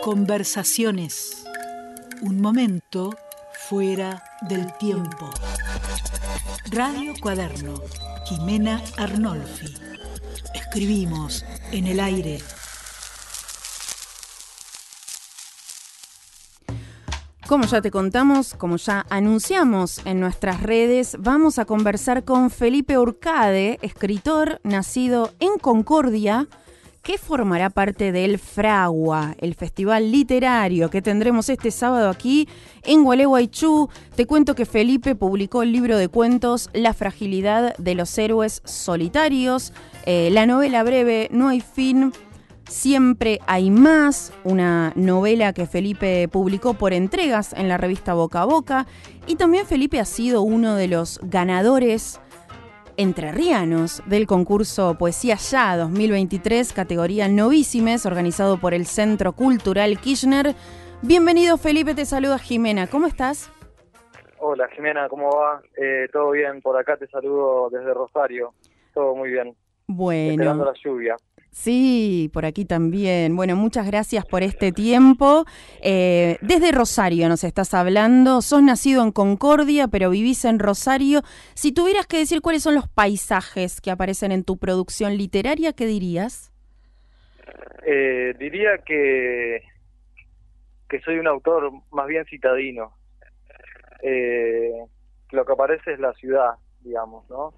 Conversaciones. Un momento fuera del tiempo. Radio Cuaderno. Jimena Arnolfi. Escribimos en el aire. Como ya te contamos, como ya anunciamos en nuestras redes, vamos a conversar con Felipe Urcade, escritor nacido en Concordia, que formará parte del Fragua, el festival literario que tendremos este sábado aquí en Gualeguaychú. Te cuento que Felipe publicó el libro de cuentos La fragilidad de los héroes solitarios, la novela breve No hay fin, Siempre hay más, una novela que Felipe publicó por entregas en la revista Boca a Boca. Y también Felipe ha sido uno de los ganadores entrerrianos del concurso Poesía Ya 2023, categoría Novísimes, organizado por el Centro Cultural Kirchner. Bienvenido, Felipe, te saluda Jimena. ¿Cómo estás? Hola, Jimena, ¿cómo va? Todo bien, por acá te saludo desde Rosario. Todo muy bien. Bueno. Esperando la lluvia. Sí, por aquí también. Bueno, muchas gracias por este tiempo. Desde Rosario nos estás hablando. Sos nacido en Concordia, pero vivís en Rosario. Si tuvieras que decir cuáles son los paisajes que aparecen en tu producción literaria, ¿qué dirías? Diría que soy un autor más bien citadino. Lo que aparece es la ciudad, digamos, ¿no?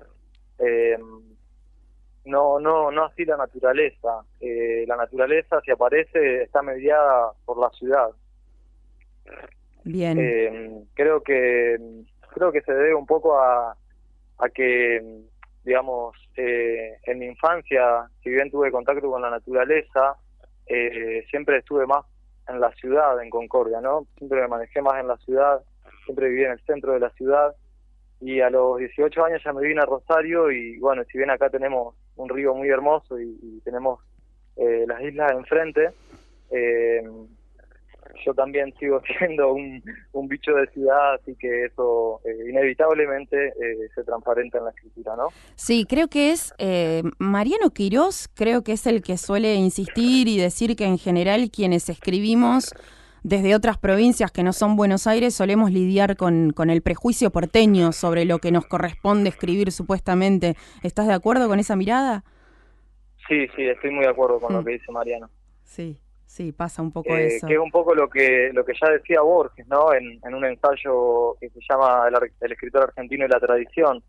No así la naturaleza. La naturaleza, si aparece, está mediada por la ciudad. Bien. Creo que se debe un poco a que, digamos, en mi infancia, si bien tuve contacto con la naturaleza, siempre estuve más en la ciudad, en Concordia, ¿no? Siempre me manejé más en la ciudad, siempre viví en el centro de la ciudad. Y a los 18 años ya me vine a Rosario y bueno, si bien acá tenemos un río muy hermoso y tenemos las islas enfrente, yo también sigo siendo un bicho de ciudad, así que eso inevitablemente se transparenta en la escritura, ¿no? Sí, creo que es Mariano Quirós, creo que es el que suele insistir y decir que en general quienes escribimos desde otras provincias que no son Buenos Aires solemos lidiar con el prejuicio porteño sobre lo que nos corresponde escribir supuestamente. ¿Estás de acuerdo con esa mirada? Sí, estoy muy de acuerdo con lo que dice Mariano. Sí, pasa un poco eso. Que es un poco lo que ya decía Borges, ¿no? En un ensayo que se llama El escritor argentino y la tradición.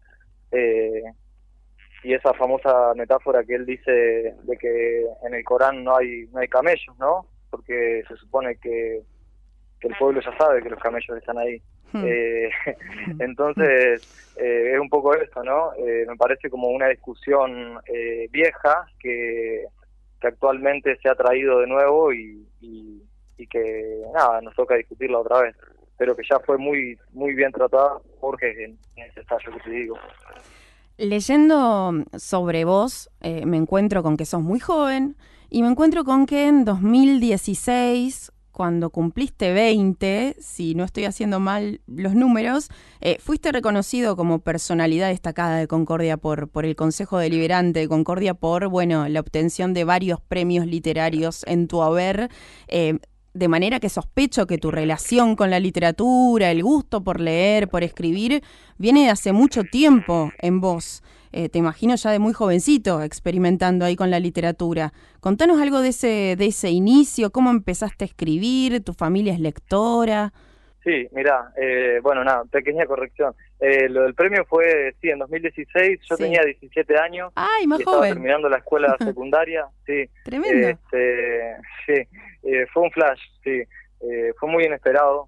Y esa famosa metáfora que él dice de que en el Corán no hay camellos, ¿no? Porque se supone que el pueblo ya sabe que los camellos están ahí. Entonces, es un poco eso, ¿no? Me parece como una discusión vieja que actualmente se ha traído de nuevo y que, nada, nos toca discutirla otra vez. Pero que ya fue muy muy bien tratada, Jorge, en ese ensayo que te digo. Leyendo sobre vos, me encuentro con que sos muy joven y me encuentro con que en 2016, cuando cumpliste 20, si no estoy haciendo mal los números, fuiste reconocido como personalidad destacada de Concordia por el Consejo Deliberante de Concordia por, bueno, la obtención de varios premios literarios en tu haber, de manera que sospecho que tu relación con la literatura, el gusto por leer, por escribir, viene de hace mucho tiempo en vos. Te imagino ya de muy jovencito experimentando ahí con la literatura. Contanos algo de ese inicio, cómo empezaste a escribir, tu familia es lectora. Sí, mirá, bueno, nada, pequeña corrección. Lo del premio fue, sí, en 2016, yo tenía 17 años. ¡Ay, más estaba joven! Terminando la escuela secundaria, sí. Tremendo. Fue un flash, sí. Fue muy inesperado,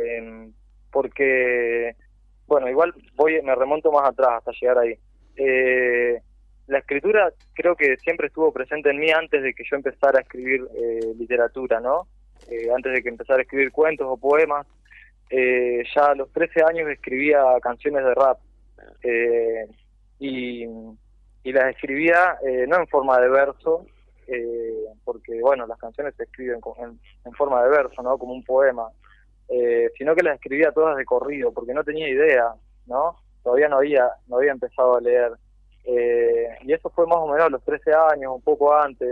porque, bueno, igual me remonto más atrás hasta llegar ahí. La escritura creo que siempre estuvo presente en mí antes de que yo empezara a escribir literatura, ¿no? Antes de que empezara a escribir cuentos o poemas. Ya a los 13 años escribía canciones de rap y las escribía no en forma de verso, porque bueno, las canciones se escriben en forma de verso, ¿no? Como un poema, sino que las escribía todas de corrido, porque no tenía idea, ¿no? Todavía no había empezado a leer, y eso fue más o menos a los 13 años, un poco antes.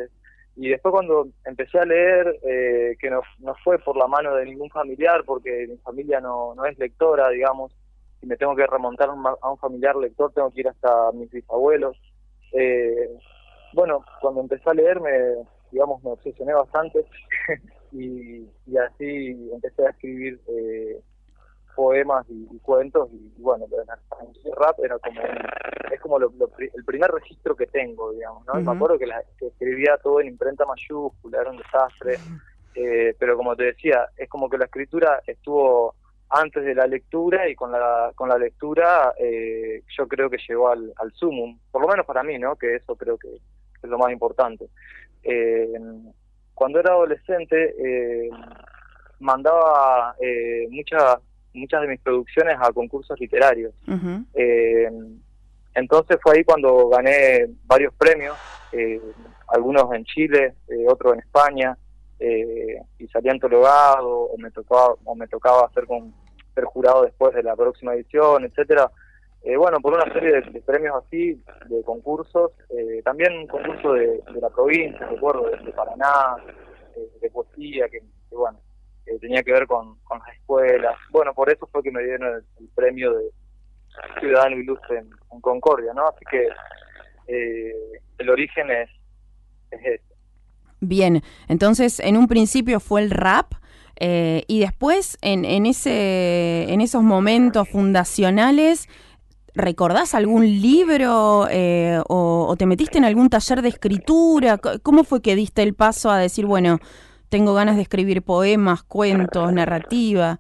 Y después cuando empecé a leer, que no fue por la mano de ningún familiar, porque mi familia no es lectora, digamos. Si me tengo que remontar a un familiar lector, tengo que ir hasta mis bisabuelos. Bueno, cuando empecé a leer, me obsesioné bastante y así empecé a escribir poemas y cuentos, y bueno, el rap era como es como el primer registro que tengo, digamos, ¿no? Y me acuerdo que escribía todo en imprenta mayúscula, era un desastre, pero como te decía, es como que la escritura estuvo antes de la lectura, y con la lectura yo creo que llegó al sumum, por lo menos para mí, ¿no? Que eso creo que es lo más importante. Cuando era adolescente mandaba muchas de mis producciones a concursos literarios. Uh-huh. Entonces fue ahí cuando gané varios premios, algunos en Chile, otros en España, y salí antologado, o me tocaba ser jurado después de la próxima edición, etcétera. Bueno, por una serie de premios así, de concursos, también un concurso de la provincia, recuerdo, de Paraná, de poesía, que bueno, tenía que ver con las escuelas. Bueno, por eso fue que me dieron el premio de Ciudadano Ilustre en Concordia, ¿no? Así que el origen es ese. Bien, entonces en un principio fue el rap, y después en esos momentos fundacionales, ¿recordás algún libro o te metiste en algún taller de escritura? ¿Cómo fue que diste el paso a decir, bueno, tengo ganas de escribir poemas, cuentos, narrativa?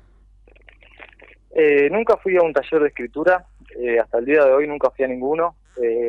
Nunca fui a un taller de escritura, hasta el día de hoy nunca fui a ninguno,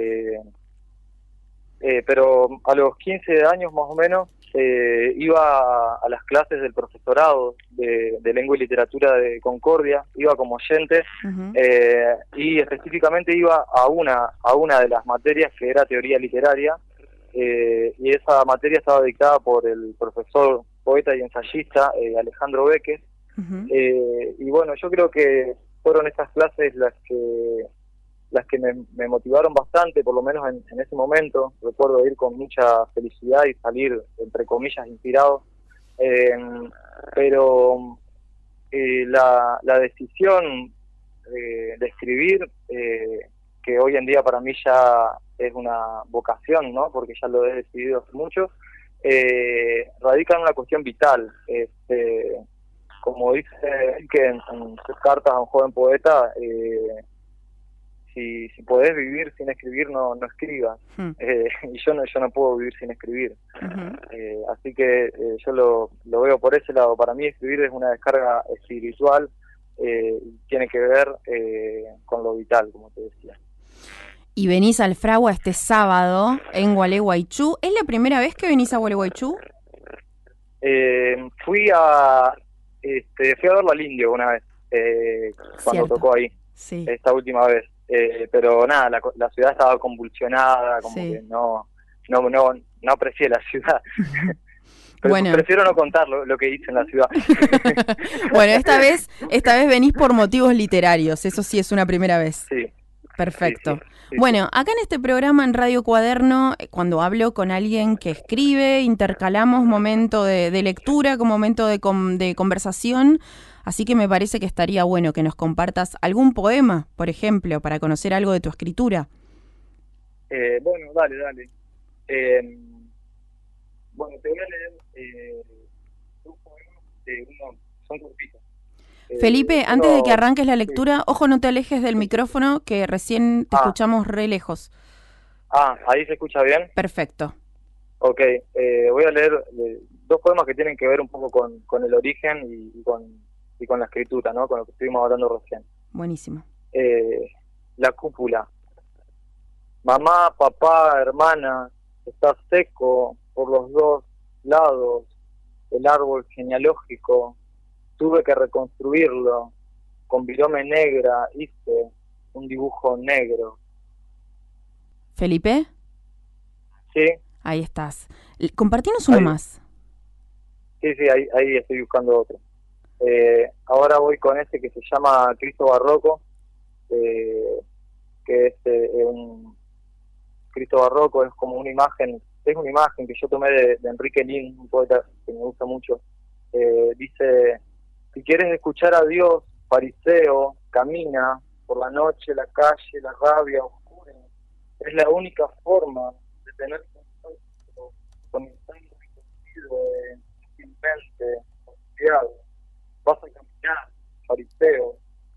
pero a los 15 años más o menos iba a las clases del profesorado de lengua y literatura de Concordia, iba como oyente. Uh-huh. Y específicamente iba a una de las materias que era teoría literaria, y esa materia estaba dictada por el profesor, poeta y ensayista Alejandro Beques. Uh-huh. Y bueno, yo creo que fueron esas clases las que me motivaron bastante, por lo menos en ese momento. Recuerdo ir con mucha felicidad y salir, entre comillas, inspirado. Pero la decisión de escribir, que hoy en día para mí ya es una vocación, ¿no? Porque ya lo he decidido hace mucho, radica en una cuestión vital. Como dice él, que en sus cartas a un joven poeta, si podés vivir sin escribir, no escribas. Uh-huh. Y yo no puedo vivir sin escribir. Uh-huh. Así que yo lo veo por ese lado. Para mí escribir es una descarga espiritual, y tiene que ver con lo vital, como te decía. Y venís al Fragua este sábado en Gualeguaychú. ¿Es la primera vez que venís a Gualeguaychú? Fui a verlo al Indio una vez, cuando tocó ahí, sí. Esta última vez. Pero nada, la ciudad estaba convulsionada, como sí. Que no aprecié la ciudad. Pero bueno, prefiero no contar lo que hice en la ciudad. Bueno, esta vez venís por motivos literarios, eso sí es una primera vez. Sí. Perfecto. Sí. Bueno, acá en este programa en Radio Cuaderno, cuando hablo con alguien que escribe, intercalamos momento de lectura con momento de conversación, así que me parece que estaría bueno que nos compartas algún poema, por ejemplo, para conocer algo de tu escritura. Bueno, dale. Bueno, te voy a leer dos poemas, son cortitos. Felipe, antes de que arranques la lectura, sí. Ojo, no te alejes del micrófono, que recién te escuchamos re lejos. ¿Ahí se escucha bien? Perfecto. Ok, voy a leer dos poemas que tienen que ver un poco con el origen y con la escritura, ¿no? Con lo que estuvimos hablando recién. Buenísimo. La cúpula. Mamá, papá, hermana, está seco por los dos lados el árbol genealógico. Tuve que reconstruirlo. Con virome negra hice un dibujo negro. ¿Felipe? Sí. Ahí estás. Compartinos uno más. Sí, ahí estoy buscando otro. Ahora voy con este que se llama Cristo Barroco, que es un Cristo Barroco, es como una imagen es una imagen que yo tomé de Enrique Lin, un poeta que me gusta mucho. Dice: si quieres escuchar a Dios, fariseo, camina por la noche, la calle, la rabia oscura. Es la única forma de tener contacto con el tan reconocido sin mente, confiado. Vas a caminar, fariseo.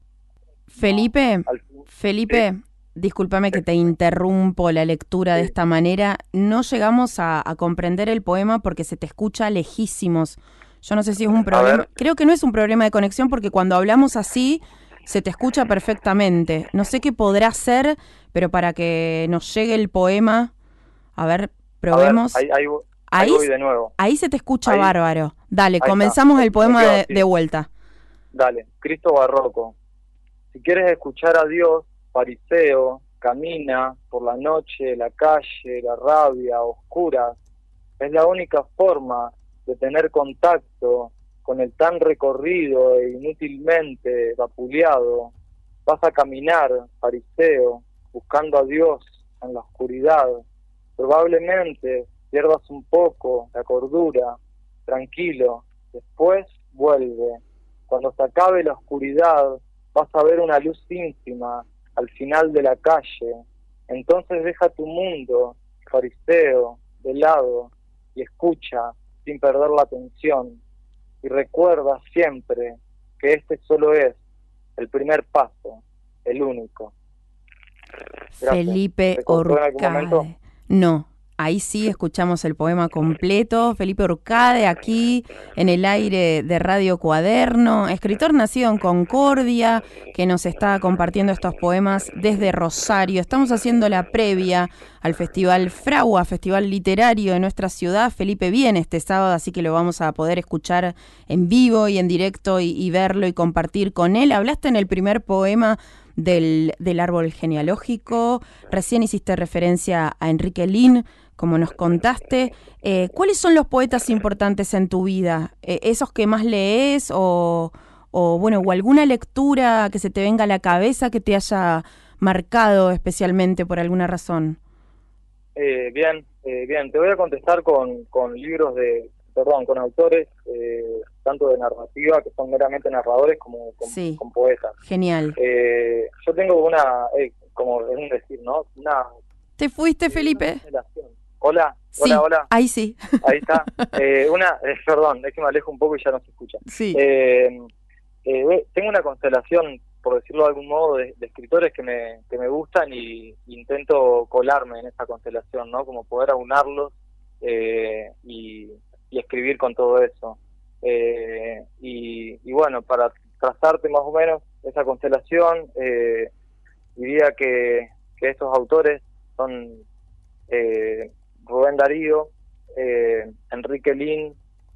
Felipe, Sí. Discúlpame que te interrumpo la lectura de esta manera. No llegamos a comprender el poema porque se te escucha lejísimos. Yo no sé si es un problema. Creo que no es un problema de conexión porque cuando hablamos así se te escucha perfectamente. No sé qué podrá ser, pero para que nos llegue el poema, a ver, probemos. Ahí voy de nuevo. Ahí se te escucha bárbaro. Dale, ahí comenzamos está. El poema de vuelta. Dale, Cristo Barroco. Si quieres escuchar a Dios, fariseo, camina por la noche, la calle, la rabia oscura. Es la única forma de tener contacto con el tan recorrido e inútilmente vapuleado. Vas a caminar, fariseo, buscando a Dios en la oscuridad. Probablemente pierdas un poco la cordura. Tranquilo, después vuelve. Cuando se acabe la oscuridad, vas a ver una luz ínfima al final de la calle. Entonces deja tu mundo, fariseo, de lado, y escucha sin perder la atención. Y recuerda siempre que este solo es el primer paso, el único. Gracias. Felipe Urcade. No, ahí sí escuchamos el poema completo. Felipe Urcade, aquí en el aire de Radio Cuaderno, escritor nacido en Concordia, que nos está compartiendo estos poemas desde Rosario. Estamos haciendo la previa al Festival Fragua, Festival Literario de nuestra ciudad. Felipe viene este sábado, así que lo vamos a poder escuchar en vivo y en directo y verlo y compartir con él. Hablaste en el primer poema del árbol genealógico, recién hiciste referencia a Enrique Lin, como nos contaste. ¿Cuáles son los poetas importantes en tu vida? ¿Esos que más lees o alguna lectura que se te venga a la cabeza que te haya marcado especialmente por alguna razón? Bien, te voy a contestar con libros con autores tanto de narrativa, que son meramente narradores, como con poetas. Genial. Yo tengo como es un decir, ¿no? ¿Te fuiste, Felipe? Hola. Ahí sí. Ahí está. Perdón, es que me alejo un poco y ya no se escucha. Sí. Tengo una constelación, por decirlo de algún modo, de escritores que me gustan y intento colarme en esa constelación, ¿no? Como poder aunarlos y escribir con todo eso. Y bueno, para trazarte más o menos esa constelación, diría que estos autores son Rubén Darío, Enrique Lin,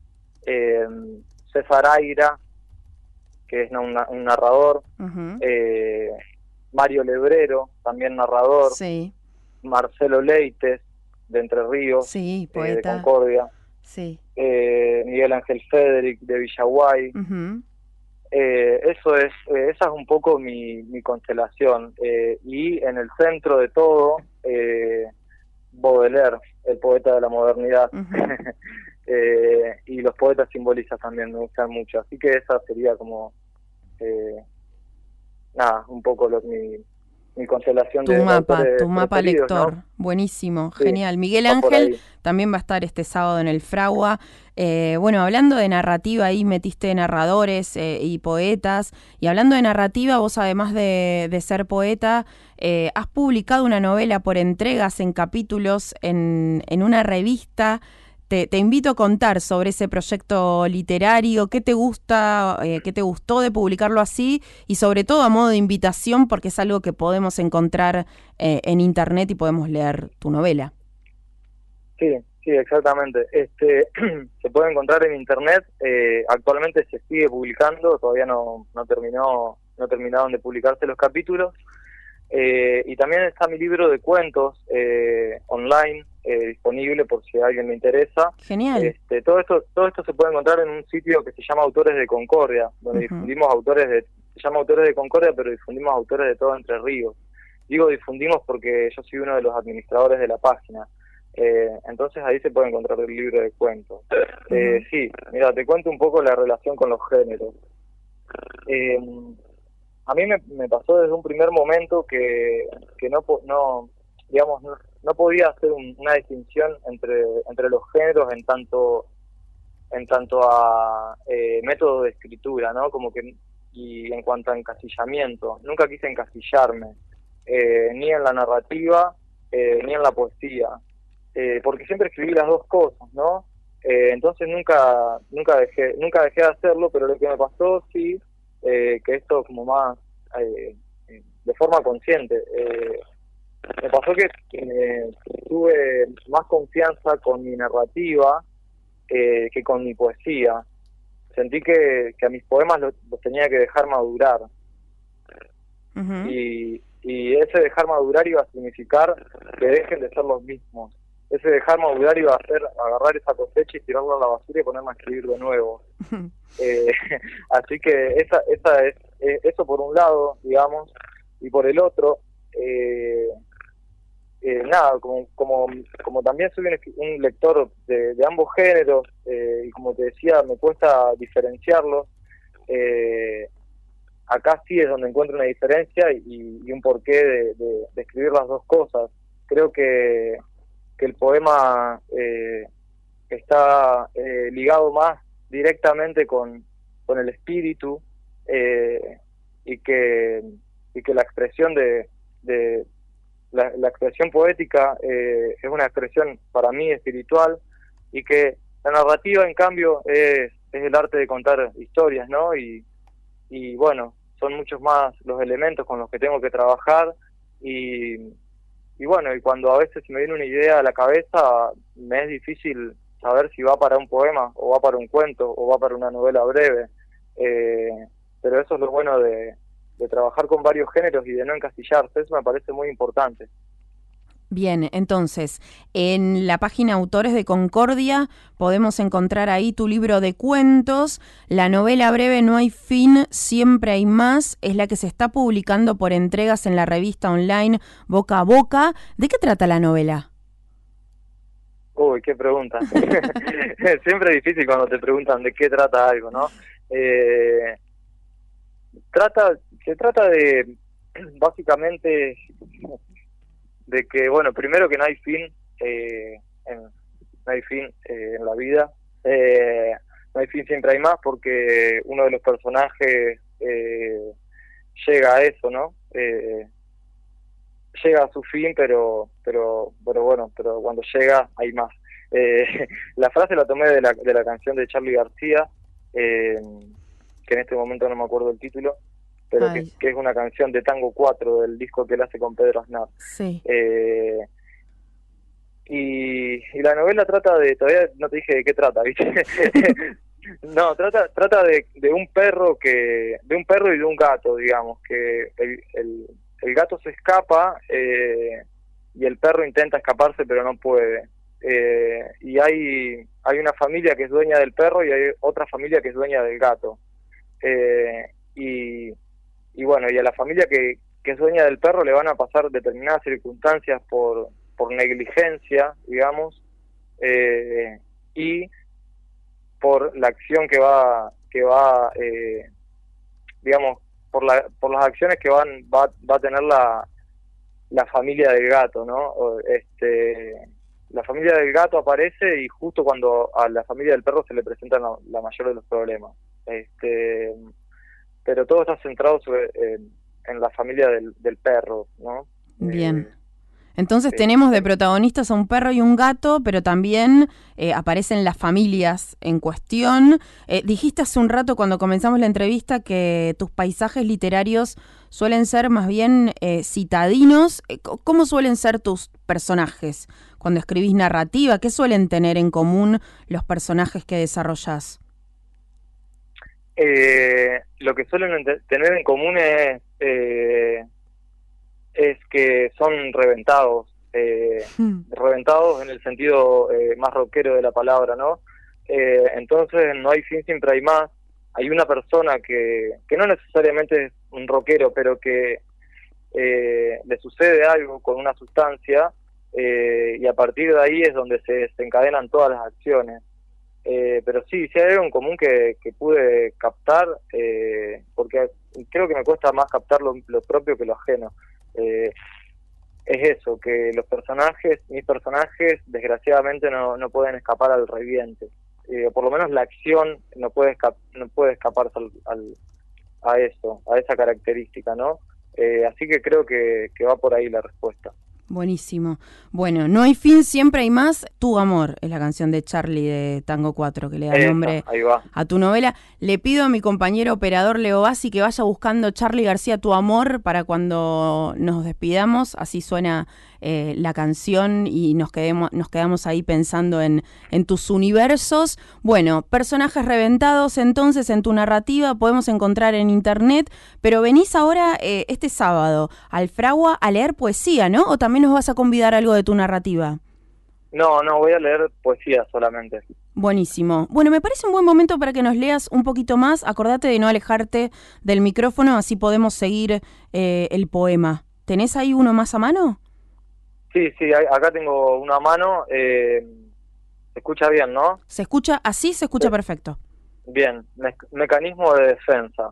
César Aira, que es un narrador, uh-huh. Mario Lebrero, también narrador, sí. Marcelo Leites, de Entre Ríos, sí, poeta. De Concordia, sí. Miguel Ángel Federic, de Villaguay. Uh-huh. Esa es un poco mi constelación. Y en el centro de todo, Baudelaire, el poeta de la modernidad. Uh-huh. Y los poetas simbolistas también me gustan mucho. Así que esa sería como un poco mi constelación tu mapa preferidos, lector, ¿no? Buenísimo, sí, genial. Miguel Ángel también va a estar este sábado en el Fragua. Hablando de narrativa, ahí metiste narradores y poetas, y hablando de narrativa, vos además de ser poeta, has publicado una novela por entregas en capítulos en una revista. Te invito a contar sobre ese proyecto literario, qué te gusta, qué te gustó de publicarlo así, y sobre todo a modo de invitación, porque es algo que podemos encontrar en internet y podemos leer tu novela. Sí, exactamente. Se puede encontrar en internet. Actualmente se sigue publicando, todavía no terminaron de publicarse los capítulos. Y también está mi libro de cuentos online, disponible por si a alguien le interesa. Genial. Todo esto se puede encontrar en un sitio que se llama Autores de Concordia, donde difundimos se llama Autores de Concordia, pero difundimos autores de todo Entre Ríos. Digo difundimos porque yo soy uno de los administradores de la página. Entonces ahí se puede encontrar el libro de cuentos. Sí, mira, te cuento un poco la relación con los géneros. A mí me pasó desde un primer momento que no digamos, no podía hacer una distinción entre los géneros en tanto a método de escritura, ¿no? Como que, y en cuanto a encasillamiento, nunca quise encasillarme, ni en la narrativa, ni en la poesía, porque siempre escribí las dos cosas, ¿no? Entonces nunca dejé de hacerlo, pero lo que me pasó sí, que esto como más de forma consciente, me pasó que tuve más confianza con mi narrativa que con mi poesía. Sentí que a mis poemas los tenía que dejar madurar. Uh-huh. Y ese dejar madurar iba a significar que dejen de ser los mismos. Ese dejar madurar iba a ser agarrar esa cosecha y tirarla a la basura y ponerme a escribir de nuevo. Así que esa es eso por un lado, digamos, y por el otro, nada, como también soy un lector de ambos géneros, y como te decía, me cuesta diferenciarlos, acá sí es donde encuentro una diferencia y un porqué de escribir las dos cosas. Creo que el poema está ligado más directamente con el espíritu, y que la expresión la expresión poética es una expresión para mí espiritual, y que la narrativa en cambio es el arte de contar historias, ¿no? Y bueno, son muchos más los elementos con los que tengo que trabajar, y bueno, y cuando a veces me viene una idea a la cabeza, me es difícil saber si va para un poema, o va para un cuento, o va para una novela breve, pero eso es lo bueno de trabajar con varios géneros y de no encasillarse. Eso me parece muy importante. Bien, entonces, en la página Autores de Concordia podemos encontrar ahí tu libro de cuentos. La novela breve No hay fin, siempre hay más, es la que se está publicando por entregas en la revista online Boca a Boca. ¿De qué trata la novela? Uy, qué pregunta. Siempre es difícil cuando te preguntan de qué trata algo, ¿no? Se trata de, básicamente, de que, bueno, primero que no hay fin, no hay fin en la vida, no hay fin, siempre hay más, porque uno de los personajes llega a eso, ¿no? Llega a su fin, pero bueno, pero cuando llega hay más. La frase la tomé de la canción de Charly García, que en este momento no me acuerdo el título, pero que es una canción de Tango 4 del disco que él hace con Pedro Aznar. Sí. Y la novela trata de, todavía no te dije de qué trata, ¿viste? No, trata de un perro y de un gato, digamos, que el gato se escapa, y el perro intenta escaparse pero no puede. Y hay una familia que es dueña del perro y hay otra familia que es dueña del gato. Y bueno, y a la familia que es dueña del perro le van a pasar determinadas circunstancias por negligencia, digamos, y por la acción que va digamos, por las acciones que va a tener la familia del gato, ¿no? La familia del gato aparece y justo cuando a la familia del perro se le presentan la mayor de los problemas. Pero todo está centrado en la familia del perro, ¿no? Bien. Entonces tenemos de protagonistas a un perro y un gato, pero también aparecen las familias en cuestión. Dijiste hace un rato cuando comenzamos la entrevista que tus paisajes literarios suelen ser más bien citadinos. ¿Cómo suelen ser tus personajes cuando escribís narrativa? ¿Qué suelen tener en común los personajes que desarrollás? Lo que suelen tener en común es que son reventados, reventados en el sentido más rockero de la palabra, ¿no? Entonces no hay fin, siempre hay más. Hay una persona que no necesariamente es un rockero, pero que le sucede algo con una sustancia, y a partir de ahí es donde se desencadenan todas las acciones. Pero sí hay algo en común que pude captar, porque creo que me cuesta más captar lo propio que lo ajeno. Es eso, que mis personajes, desgraciadamente no pueden escapar al reviente. Por lo menos la acción no puede escaparse a eso, a esa característica, ¿no? Así que creo que va por ahí la respuesta. Buenísimo. Bueno, no hay fin, siempre hay más. Tu amor es la canción de Charlie de Tango 4 que le da nombre a tu novela. Le pido a mi compañero operador Leo Bassi que vaya buscando Charly García, Tu amor, para cuando nos despidamos. Así suena la canción y nos quedamos ahí pensando en tus universos. Bueno, personajes reventados entonces en tu narrativa podemos encontrar en internet, pero venís ahora este sábado al Fragua a leer poesía, ¿no? ¿O también nos vas a convidar algo de tu narrativa? No, voy a leer poesía solamente. Buenísimo. Bueno, me parece un buen momento para que nos leas un poquito más. Acordate de no alejarte del micrófono, así podemos seguir el poema. ¿Tenés ahí uno más a mano? Sí, acá tengo una mano. Se escucha bien, ¿no? Se escucha perfecto. Bien, mecanismo de defensa.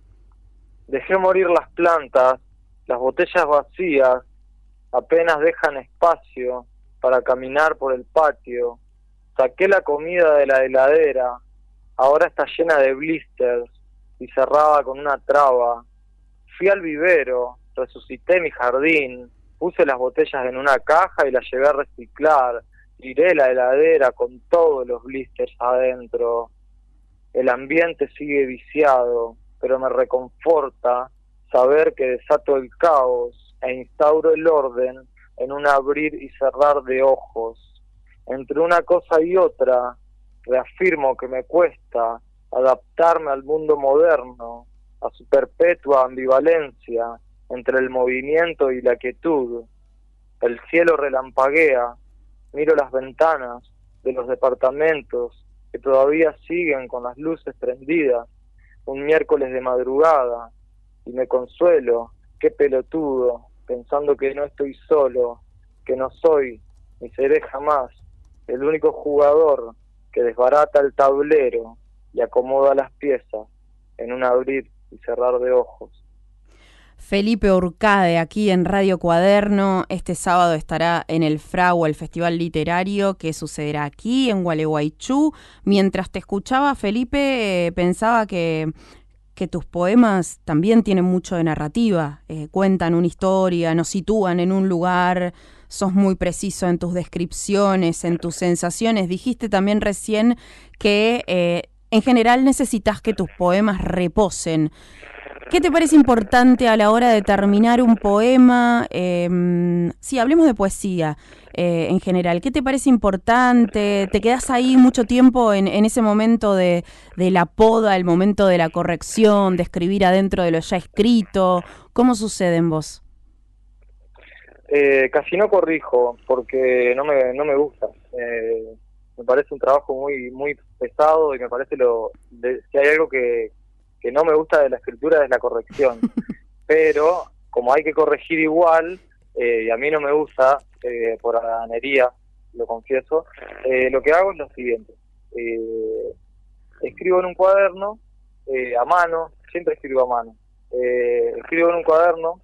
Dejé morir las plantas, las botellas vacías, apenas dejan espacio para caminar por el patio. Saqué la comida de la heladera, ahora está llena de blisters y cerrada con una traba. Fui al vivero, resucité mi jardín, puse las botellas en una caja y las llevé a reciclar. Tiré la heladera con todos los blisters adentro. El ambiente sigue viciado, pero me reconforta saber que desato el caos e instauro el orden en un abrir y cerrar de ojos. Entre una cosa y otra, reafirmo que me cuesta adaptarme al mundo moderno, a su perpetua ambivalencia entre el movimiento y la quietud. El cielo relampaguea, miro las ventanas de los departamentos que todavía siguen con las luces prendidas, un miércoles de madrugada, y me consuelo, qué pelotudo, pensando que no estoy solo, que no soy, ni seré jamás, el único jugador que desbarata el tablero y acomoda las piezas en un abrir y cerrar de ojos. Felipe Urcade, aquí en Radio Cuaderno. Este sábado estará en el Fragua, el Festival Literario, que sucederá aquí, en Gualeguaychú. Mientras te escuchaba, Felipe, pensaba que tus poemas también tienen mucho de narrativa. Cuentan una historia, nos sitúan en un lugar, sos muy preciso en tus descripciones, en tus sensaciones. Dijiste también recién que en general necesitas que tus poemas reposen. ¿Qué te parece importante a la hora de terminar un poema? Sí, hablemos de poesía en general. ¿Qué te parece importante? ¿Te quedás ahí mucho tiempo en ese momento de la poda, el momento de la corrección, de escribir adentro de lo ya escrito? ¿Cómo sucede en vos? Casi no corrijo porque no me gusta. Me parece un trabajo muy pesado y me parece si hay algo que no me gusta de la escritura es la corrección, pero como hay que corregir igual, y a mí no me gusta, por haranería, lo confieso, lo que hago es lo siguiente. Escribo en un cuaderno, a mano, siempre escribo a mano. Escribo en un cuaderno,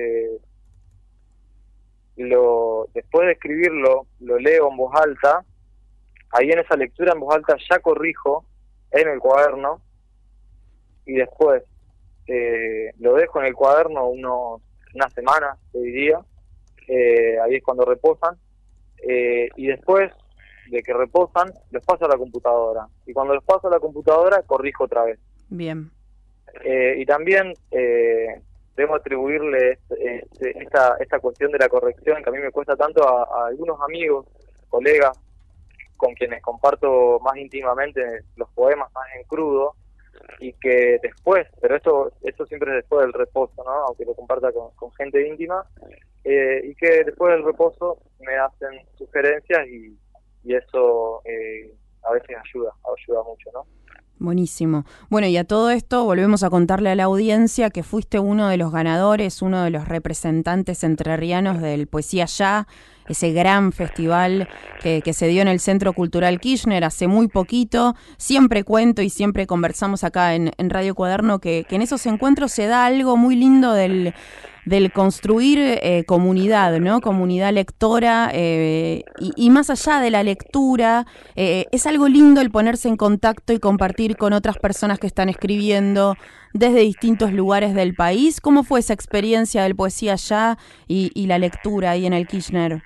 después de escribirlo, lo leo en voz alta. Ahí en esa lectura en voz alta ya corrijo en el cuaderno, y después lo dejo en el cuaderno unas semanas, te diría. Ahí es cuando reposan, y después de que reposan los paso a la computadora, y cuando los paso a la computadora corrijo otra vez. Bien. Y también debo atribuirle esta cuestión de la corrección que a mí me cuesta tanto a algunos amigos, colegas con quienes comparto más íntimamente los poemas más en crudo, y que después, pero esto siempre es después del reposo, ¿no? Aunque lo comparta con gente íntima, y que después del reposo me hacen sugerencias y eso a veces ayuda mucho, ¿no? Buenísimo. Bueno, y a todo esto volvemos a contarle a la audiencia que fuiste uno de los ganadores, uno de los representantes entrerrianos del Poesía Ya, ese gran festival que se dio en el Centro Cultural Kirchner hace muy poquito. Siempre cuento y siempre conversamos acá en Radio Cuaderno que en esos encuentros se da algo muy lindo del construir comunidad, ¿no? Comunidad lectora, y más allá de la lectura, es algo lindo el ponerse en contacto y compartir con otras personas que están escribiendo desde distintos lugares del país. ¿Cómo fue esa experiencia del Poesía Allá y la lectura ahí en el Kirchner?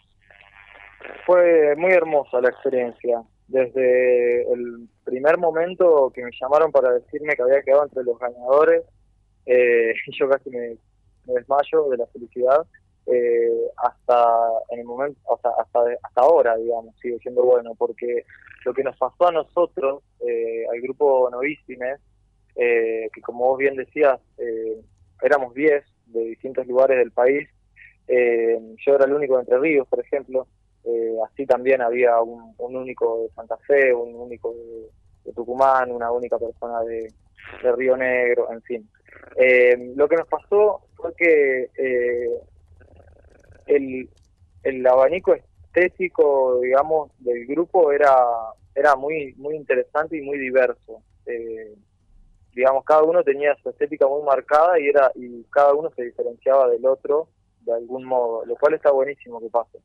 Fue muy hermosa la experiencia. Desde el primer momento que me llamaron para decirme que había quedado entre los ganadores, yo casi me desmayo de la felicidad, hasta en el momento, o sea, hasta ahora, digamos, sigue siendo bueno, porque lo que nos pasó a nosotros, al grupo Novísimes, que como vos bien decías, éramos 10 de distintos lugares del país, yo era el único de Entre Ríos, por ejemplo, así también había un único de Santa Fe, un único de Tucumán, una única persona de Río Negro, en fin. Lo que nos pasó fue que el abanico estético, digamos, del grupo era muy interesante y muy diverso. Digamos, cada uno tenía su estética muy marcada y cada uno se diferenciaba del otro de algún modo, lo cual está buenísimo que pase.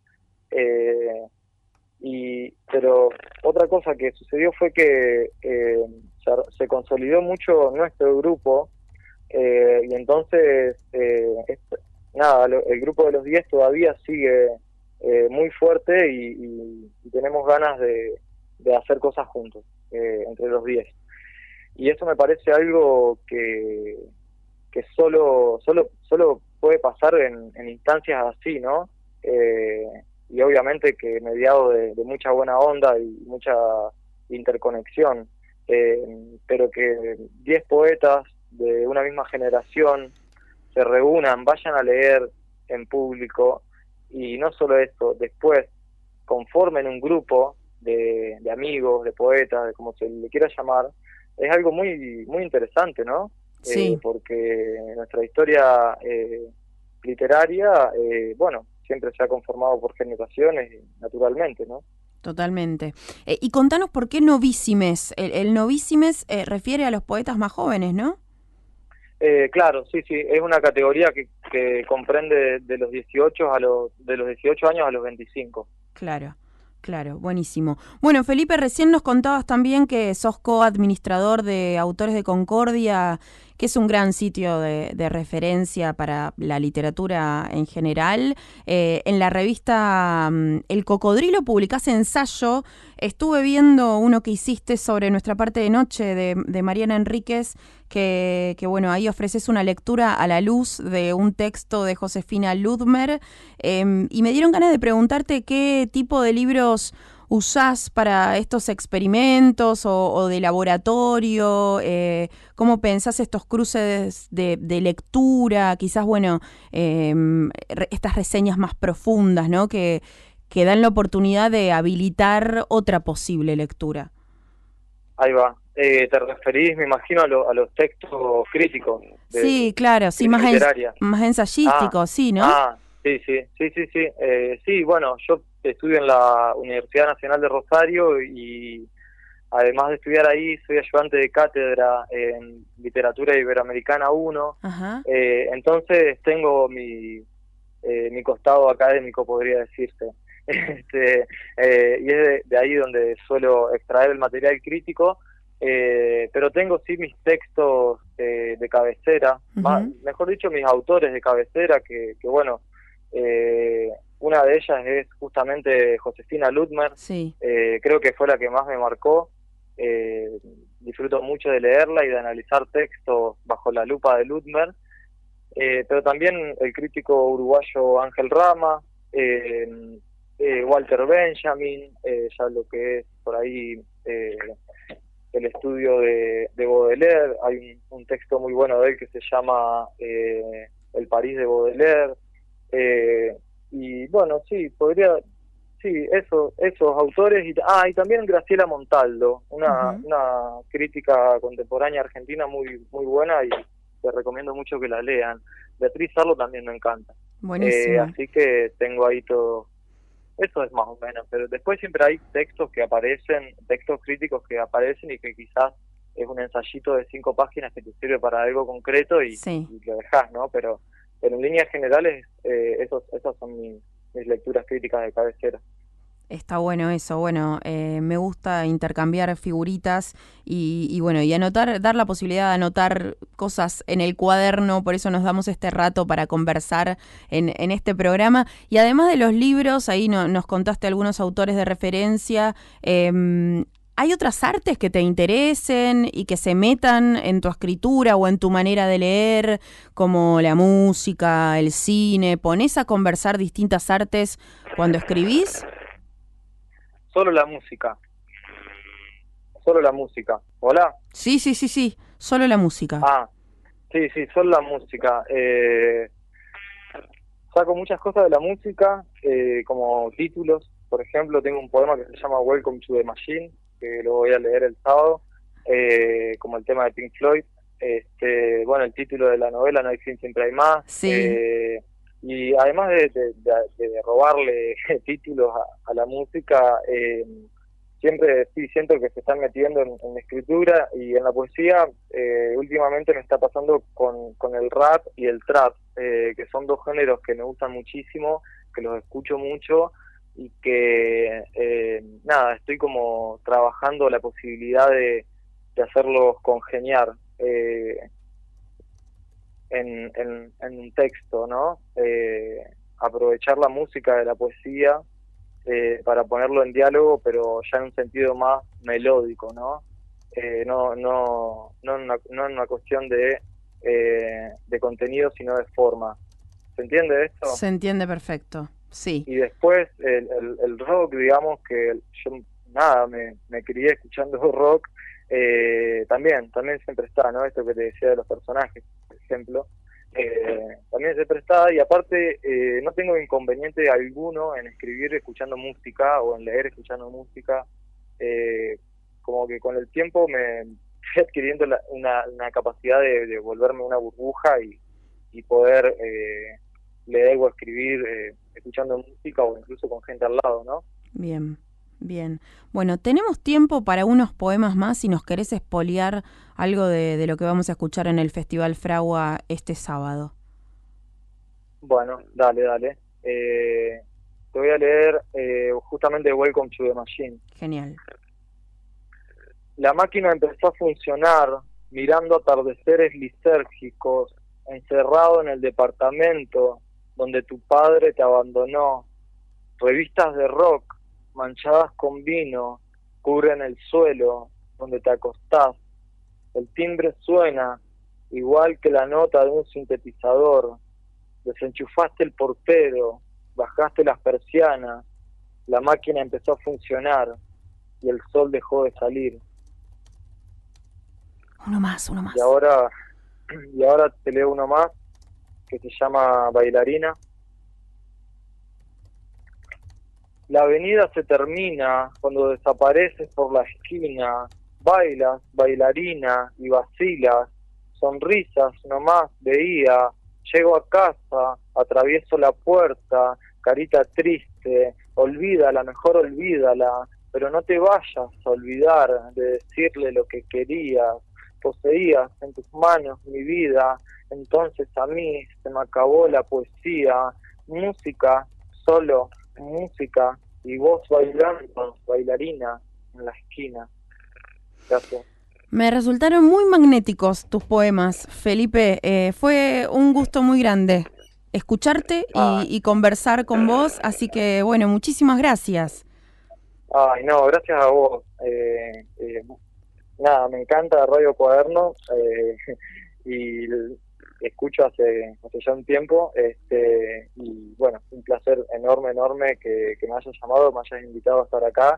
Pero otra cosa que sucedió fue que se consolidó mucho nuestro grupo, y entonces el grupo de los 10 todavía sigue muy fuerte y tenemos ganas de hacer cosas juntos, entre los 10. Y eso me parece algo que solo puede pasar en instancias así, ¿no? Y obviamente que mediado de mucha buena onda y mucha interconexión, pero que 10 poetas de una misma generación se reúnan, vayan a leer en público, y no solo esto, después conformen un grupo de amigos, de poetas, de como se le quiera llamar, es algo muy muy interesante, ¿no? Sí. Porque nuestra historia literaria, bueno, siempre se ha conformado por generaciones, naturalmente, ¿no? Totalmente. Y contanos por qué Novísimes. El Novísimes refiere a los poetas más jóvenes, ¿no? Claro, sí, es una categoría que comprende de los 18 años a los 25. Claro, buenísimo. Bueno, Felipe, recién nos contabas también que sos coadministrador de Autores de Concordia, que es un gran sitio de referencia para la literatura en general. En la revista El Cocodrilo publicás ensayo. Estuve viendo uno que hiciste sobre Nuestra parte de noche de Mariana Enríquez, que bueno, ahí ofreces una lectura a la luz de un texto de Josefina Ludmer, y me dieron ganas de preguntarte qué tipo de libros usás para estos experimentos o de laboratorio, cómo pensás estos cruces de lectura, quizás, bueno, estas reseñas más profundas, ¿no? Que dan la oportunidad de habilitar otra posible lectura. Ahí va. Te referís, me imagino, a los textos críticos. Sí, claro, sí, más ensayísticos, sí, ¿no? Sí. Sí, bueno, yo estudio en la Universidad Nacional de Rosario y además de estudiar ahí, soy ayudante de cátedra en Literatura Iberoamericana 1. Entonces tengo mi costado académico, podría decirse. Y es de ahí donde suelo extraer el material crítico, pero tengo sí mis textos de cabecera, mejor dicho, mis autores de cabecera, que bueno, una de ellas es justamente Josefina Ludmer. Sí. Creo que fue la que más me marcó. Disfruto mucho de leerla y de analizar textos bajo la lupa de Ludmer, pero también el crítico uruguayo Ángel Rama, Walter Benjamin, ya lo que es por ahí el estudio de Baudelaire. Hay un texto muy bueno de él que se llama El París de Baudelaire, y bueno, sí, esos autores, y también Graciela Montaldo, una crítica contemporánea argentina muy muy buena, y les recomiendo mucho que la lean. Beatriz Arlo también me encanta. Buenísimo. Así que tengo ahí Eso es más o menos, pero después siempre hay textos que aparecen, textos críticos que aparecen y que quizás es un ensayito de 5 páginas que te sirve para algo concreto Sí. y lo dejás, ¿no? Pero en líneas generales, esas son mis lecturas críticas de cabecera. Está bueno eso, bueno, me gusta intercambiar figuritas y bueno, y anotar, dar la posibilidad de anotar cosas en el cuaderno, por eso nos damos este rato para conversar en este programa. Y además de los libros, ahí nos contaste algunos autores de referencia, ¿hay otras artes que te interesen y que se metan en tu escritura o en tu manera de leer, como la música, el cine? ¿Ponés a conversar distintas artes cuando escribís? Solo la música. Solo la música. ¿Hola? Sí, solo la música. Ah, sí, solo la música. Saco muchas cosas de la música, como títulos. Por ejemplo, tengo un poema que se llama Welcome to the Machine, que lo voy a leer el sábado, como el tema de Pink Floyd. Bueno, el título de la novela, No hay fin, siempre hay más. Sí. Y además de robarle títulos a la música, siempre sí siento que se están metiendo en la escritura y en la poesía. Últimamente me está pasando con el rap y el trap, que son dos géneros que me gustan muchísimo, que los escucho mucho y que, nada, estoy como trabajando la posibilidad de hacerlos congeniar. En un texto, ¿no? Aprovechar la música de la poesía para ponerlo en diálogo, pero ya en un sentido más melódico, ¿no? No en una cuestión de contenido, sino de forma. ¿Se entiende esto? Se entiende perfecto, sí. Y después el rock, digamos que yo, nada, me crié escuchando rock. También siempre está, ¿no? Esto que te decía de los personajes, por ejemplo, también siempre está. Y aparte no tengo inconveniente alguno en escribir escuchando música o en leer escuchando música. Como que con el tiempo me fui adquiriendo una capacidad de volverme una burbuja y poder leer o escribir escuchando música o incluso con gente al lado, ¿no? Bien. Bueno, tenemos tiempo para unos poemas más si nos querés espoliar algo de lo que vamos a escuchar en el Festival Fragua este sábado. Bueno, dale. Te voy a leer justamente Welcome to the Machine. Genial. La máquina empezó a funcionar mirando atardeceres lisérgicos, encerrado en el departamento donde tu padre te abandonó. Revistas de rock manchadas con vino cubren el suelo donde te acostás. El timbre suena igual que la nota de un sintetizador. Desenchufaste el portero, bajaste las persianas, la máquina empezó a funcionar y el sol dejó de salir. Uno más. Y ahora te leo uno más que se llama Bailarina. La avenida se termina cuando desapareces por la esquina. Bailas, bailarina, y vacilas. Sonrisas nomás veía. Llego a casa, atravieso la puerta, carita triste. Olvídala, mejor olvídala. Pero no te vayas a olvidar de decirle lo que querías. Poseías en tus manos mi vida. Entonces a mí se me acabó la poesía. Música, solo música, y vos bailando, bailarina, en la esquina. Gracias. Me resultaron muy magnéticos tus poemas, Felipe. Fue un gusto muy grande escucharte y conversar con vos, así que bueno, muchísimas gracias. Ay, no, gracias a vos. Nada, me encanta Radio Cuaderno y escucho hace ya un tiempo, y bueno, un placer enorme que me hayas llamado, me hayas invitado a estar acá,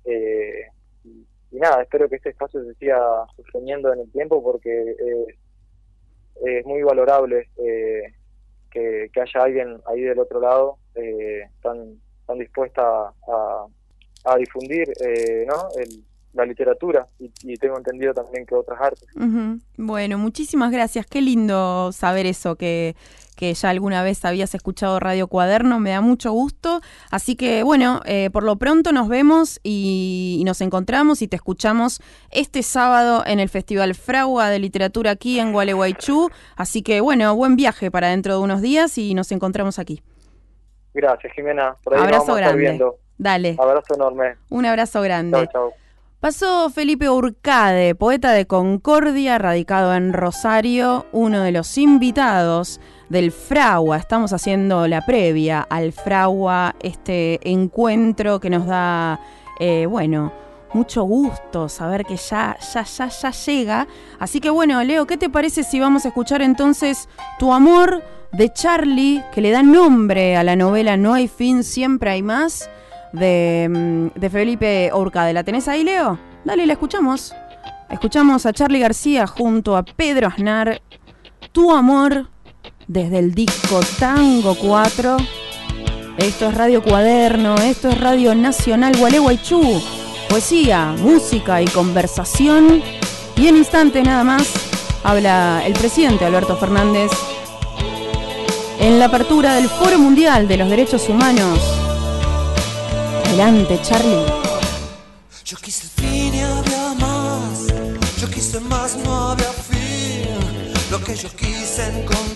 y nada, espero que este espacio se siga sosteniendo en el tiempo porque es muy valorable que haya alguien ahí del otro lado tan dispuesta a difundir, ¿no? la literatura y tengo entendido también que otras artes. Bueno, muchísimas gracias. Qué lindo saber eso, que ya alguna vez habías escuchado Radio Cuaderno, me da mucho gusto. Así que, bueno, por lo pronto nos vemos y nos encontramos y te escuchamos este sábado en el Festival Fragua de Literatura aquí en Gualeguaychú. Así que, bueno, buen viaje para dentro de unos días y nos encontramos aquí. Gracias, Jimena. Por ahí abrazo nos vamos a estar grande. viendo. Dale. Abrazo enorme. Un abrazo grande. Chau, chau. Pasó Felipe Urcade, poeta de Concordia, radicado en Rosario, uno de los invitados del Fragua. Estamos haciendo la previa al Fragua, este encuentro que nos da, mucho gusto saber que ya llega. Así que bueno, Leo, ¿qué te parece si vamos a escuchar entonces Tu amor de Charlie, que le da nombre a la novela No hay fin, siempre hay más? De Felipe Urcade. ¿La tenés ahí, Leo? Dale, la escuchamos. Escuchamos a Charly García junto a Pedro Aznar, Tu amor, desde el disco Tango 4. Esto es Radio Cuaderno, esto es Radio Nacional Gualeguaychú. Poesía, música y conversación. Y en instantes nada más habla el presidente Alberto Fernández en la apertura del Foro Mundial de los Derechos Humanos. Adelante, Charly. Yo quise el fin y había más. Yo quise más, no había fin. Lo que yo quise encontrar.